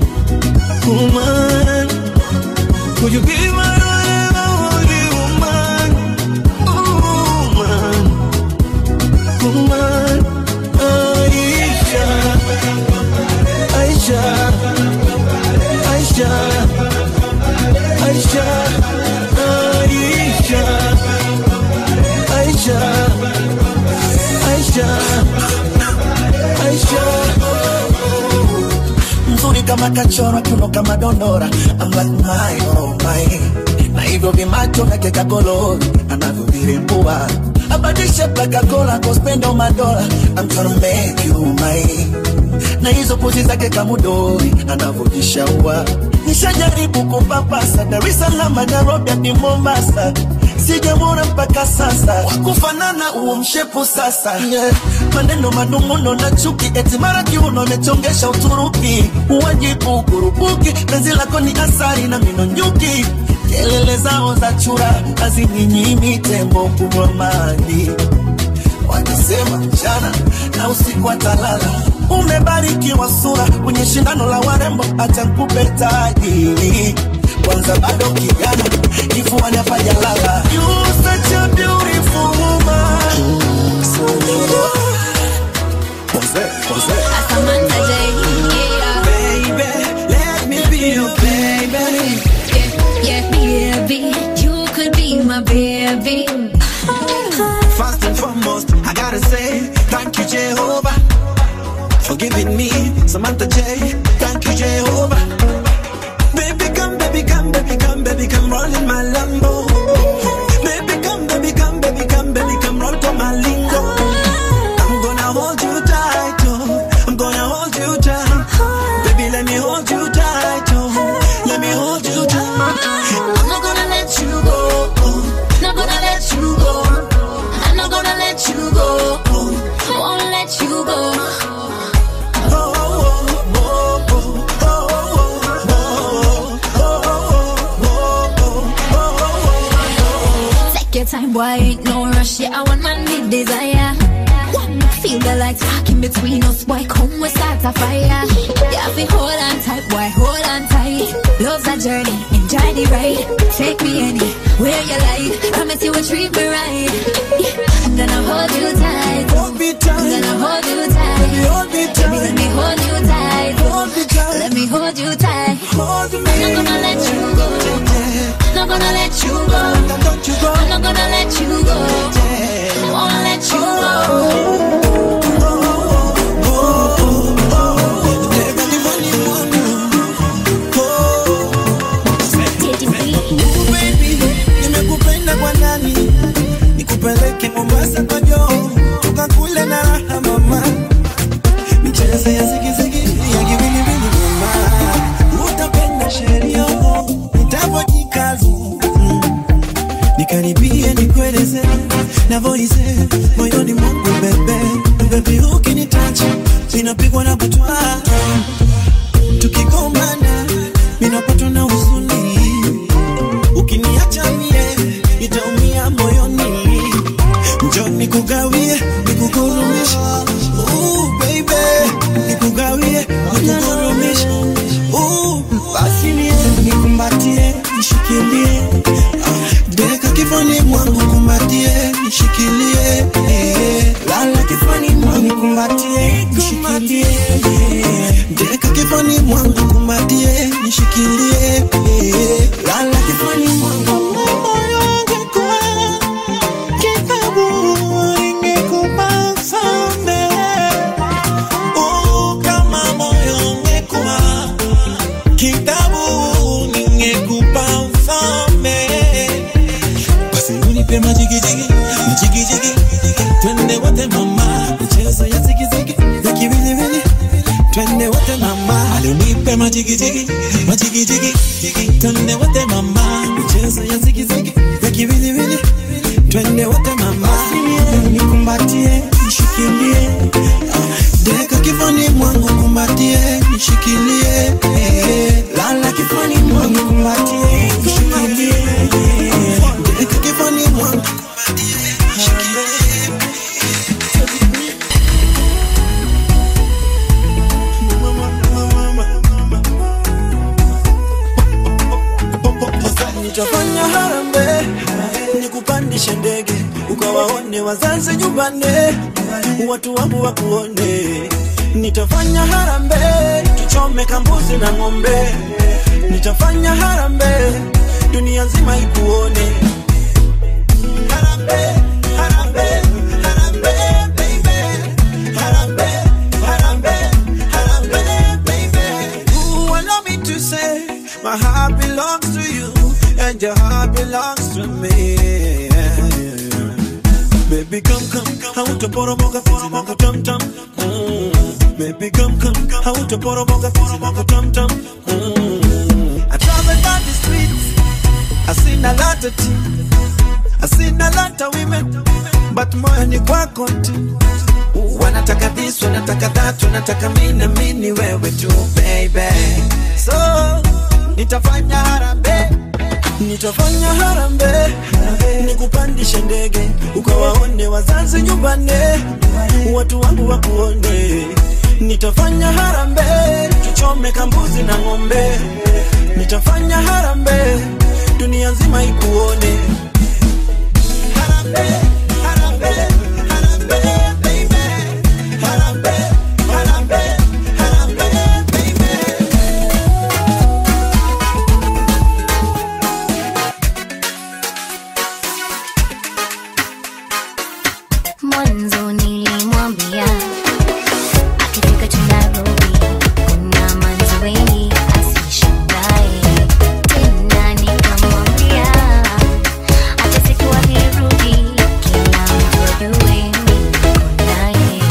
[SPEAKER 5] woman. Could you be my only woman? Woman, woman. Aisha, Aisha, Aisha, Aisha, Aisha, Aisha, Aisha, Aisha. Mzuri kama kachora, kuno kama dondora. I'm like my oh my. Na hivyo vimacho na keka kolo anavyovirembua. Abadisha paka kola kospendo madola. I'm tryna make you mine. Na hizo pozi zake kamudori anavyojishaua. Nishajaribu kupapasa Dar es Salaam, Nairobi hadi Mombasa. Sijamwona mpaka sasa wakufanana uo mshepu sasa, yeah. Maneno manunguno na chuki eti mara kiuno mechongesha Uturuki. Uwajibu kurupuki penzi lako ni asari na mino nyuki. Kelele zao za chura hazininyimi tembo kunywa maji. Wakisema mchana na usiku atalala. Umebarikiwa sura kwenye shindano la warembo, acha nikupe taji. Kwanza bado kijana kifuani hapa jalala. You such a beautiful woman.
[SPEAKER 1] Samantha J, yeah.
[SPEAKER 5] Baby, let me be your baby.
[SPEAKER 1] Yeah, baby, you could be my baby.
[SPEAKER 5] First and foremost, I gotta say thank you Jehovah for giving me Samantha J. Thank you Jehovah. Baby come, baby come, baby come, baby come, roll in my Lambo. Baby come, baby come, baby come, baby come, roll to my lingo. I'm gonna hold you tight, oh. I'm gonna hold you tight. Baby let me hold you tight, oh. Let me hold you tight.
[SPEAKER 1] I'm not gonna let you go. Not gonna let you go. I'm not gonna let you go. Won't let you go. Take your time, boy, ain't no rush. Yeah, I want my need desire. Feel the light sparking between us, boy, come we start a fire. Yeah, we hold on tight, boy, hold on tight. Love's a journey, enjoy the ride. Take me anywhere you like, promise you will treat me right. Yeah, I'm gonna hold you tight.
[SPEAKER 5] Hold me tight.
[SPEAKER 1] I'm gonna hold you tight.
[SPEAKER 5] Baby, hold me tight.
[SPEAKER 1] Baby, let me hold you tight.
[SPEAKER 5] Hold me tight.
[SPEAKER 1] Let me hold you tight.
[SPEAKER 5] Hold me.
[SPEAKER 1] I'm not gonna let you go. Not gonna let you go.
[SPEAKER 5] Don't you go.
[SPEAKER 1] I'm not gonna let you go. Won't let you go.
[SPEAKER 5] Nikupeleke Mombasa kwa joo, tukakule na raha mama. Michezo ya zigizigi ya kiwiliwili.
[SPEAKER 3] voice moyoni mwangu bebe. Baby ukinitouch ninapigwa na butwa. Tukigombana ninapatwa na huzuni. Ukiniacha mie nitaumia moyoni. Njoo nikugawie nikugurumishe. Ooh baby nikugawie nikugurumishe. Ooh basi nikumbatie nishikilie. Deka kifani mwangu kumbatie nishikilie. Lala kifani mwangu kumbatie nishikilie. Deka kifani mwangu kumbatie nishikilie. Lala kifani mwangu. Moyo wangu kwa kitabu ingekupa sambe. Oh kama moyo ungekuwa kitabu ningekupa sambe. Basi unipe majigijigi, majigijigi. Twende wote mama, michezo ya zigizigi, ya kiwiliwili. Twende wote mama, unipe majigijigi, majigijigi. Twende wote mama, michezo ya zigizigi, ya kiwiliwili. Twende wote mama, nikumbatie, nishikilie. Deka kifani mwangu kumbatie, nishikilie. Lala kifani mwangu kumbatie, nishikilie. Deka kifani mwangu kumbatie, nishikilie. Nitafanya harambe nikupandishe ndege ukawaone wazazi nyumbani, watu wangu wakuone. Nitafanya harambe tuchome kambuzi na ng'ombe. Nitafanya harambe dunia nzima ikuone. Harambe, harambe, harambe baby. Harambe, harambe, harambe baby. Ooh, allow me to say my heart belongs to you and your heart belongs to me. Baby come come, hautaporomoka poromoka tam tam. Baby come come, hautaporomoka poromoka tam tam. I travel down the streets, I seen a lot of things, I seen a lot of women, but moyo ni kwako tu. Wanataka this, wanataka that, wanataka mimi wewe tu baby. So nitafanya harambe, nitafanya harambe, nikupandishe ndege ukawaone wazazi nyumbani, watu wangu wakuone. Nitafanya harambe tuchome kambuzi na ng'ombe. Nitafanya harambe dunia nzima ikuone. Harambe, harambe, harambe baby. Harambe, harambe, harambe baby.
[SPEAKER 1] Mwanzo nilimwambia akifika tu Nairobi kuna manzi wengi asishangae. Tena nikamwambia hata siku akirudi kila mtu ajue mimi niko naye.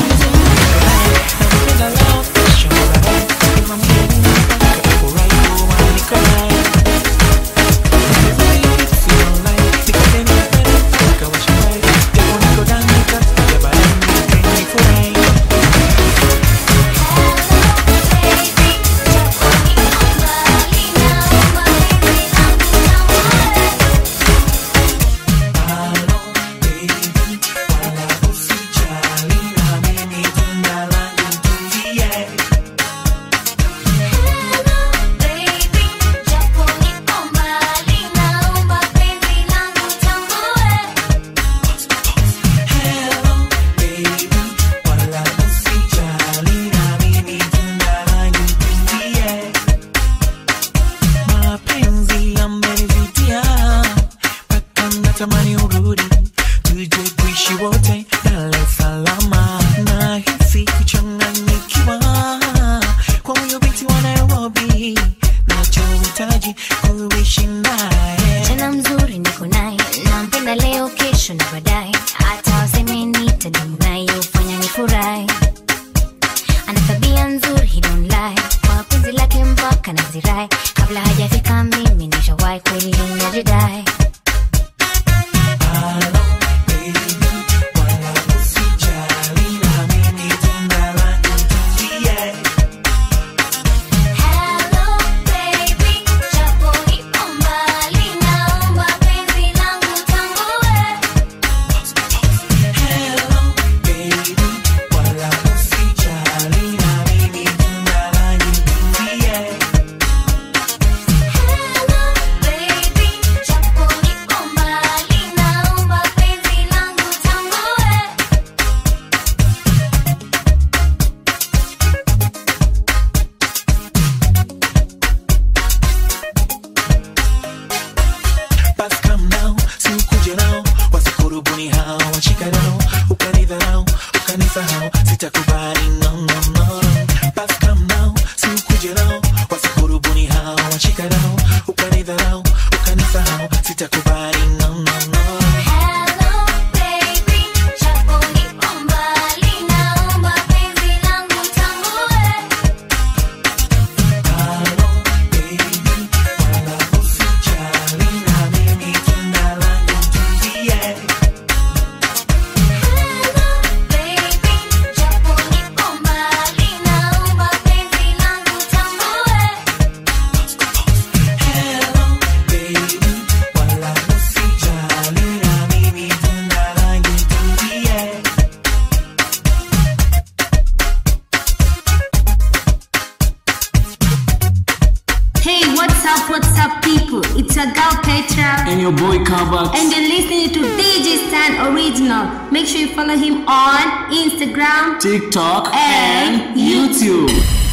[SPEAKER 10] Natamani urudi tuje kuishi wote Dar es Salaam. Nahisi kuchanganyikiwa kwa huyo binti wa Nairobi, nachohitaji kuishi naye.
[SPEAKER 1] Tena mzuri niko naye, nampenda leo kesho na baadaye. Hata waseme nitadumu naye, ufanya nifurahi. Ana tabia nzuri, he don't lie. Kwa penzi lake mpaka nazirai. Kabla hajafika mimi nishawahi kweli najidai.
[SPEAKER 10] Hello baby, ukawachika nao, ukanidharau, ukanisahau, sitakubali, no, no, no.
[SPEAKER 1] Hello baby, japo nipo mbali, naomba penzi langu tambue.
[SPEAKER 10] Hello baby, wala usijali, na mimi tunda langu tulie.
[SPEAKER 1] Hello baby, japo nipo mbali, naomba penzi langu tambue.
[SPEAKER 10] Hello baby, wala usijali, na mimi tunda langu tulie.
[SPEAKER 11] Hey, what's up, people? It's your girl Petra.
[SPEAKER 4] And your boy Kavax.
[SPEAKER 11] And you're listening to DJ Stan Original. Make sure you follow him on Instagram,
[SPEAKER 4] TikTok
[SPEAKER 11] and
[SPEAKER 4] and YouTube.